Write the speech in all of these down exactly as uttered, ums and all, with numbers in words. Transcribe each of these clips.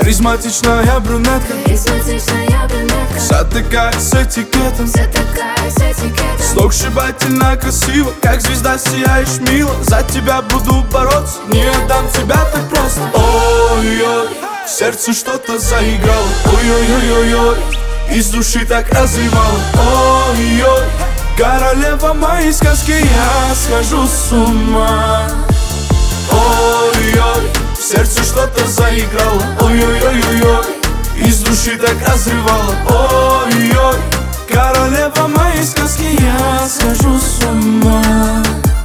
Харизматичная брюнетка, Харизматичная брюнетка, вся такая с этикетом, вся такая с этикетом. сногсшибательно красиво, как звезда сияешь мило. За тебя буду бороться, не отдам тебя так просто. Ой-ой, в сердце что-то заиграло. Ой-ой-ой-ой-ой, из души так разрывало. Ой-ой, королева моей сказки, я схожу с ума. Ой-ой, в сердце что-то заиграло. Ой-ой-ой-ой-ой, из души так разрывало. Ой-ой, королева моей сказки, я схожу с ума.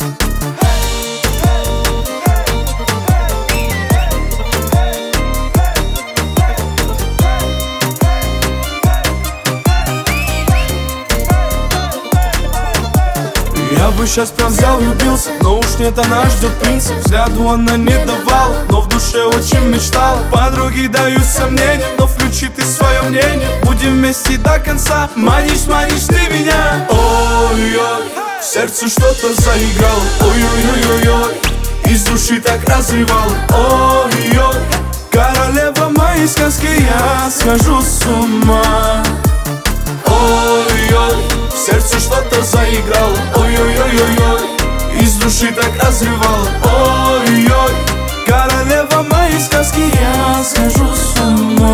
Я бы сейчас прям взял, влюбился, но уж нет, она ждет принца. Взгляду она не давала, но в душе очень мечтала. Подруги дают сомнения, но включи ты свое мнение. Будем вместе до конца, манишь, манишь ты меня. Ой-ой, в сердце что-то заиграло. Ой-ой-ой-ой-ой, из души так разрывало. Ой-ой, королева моей сказки, я схожу с ума. Ой-ой, в сердце что-то заиграло. Ой-ой-ой-ой-ой, из души так разрывало. Ой-ой, королева моей сказки, я схожу с ума.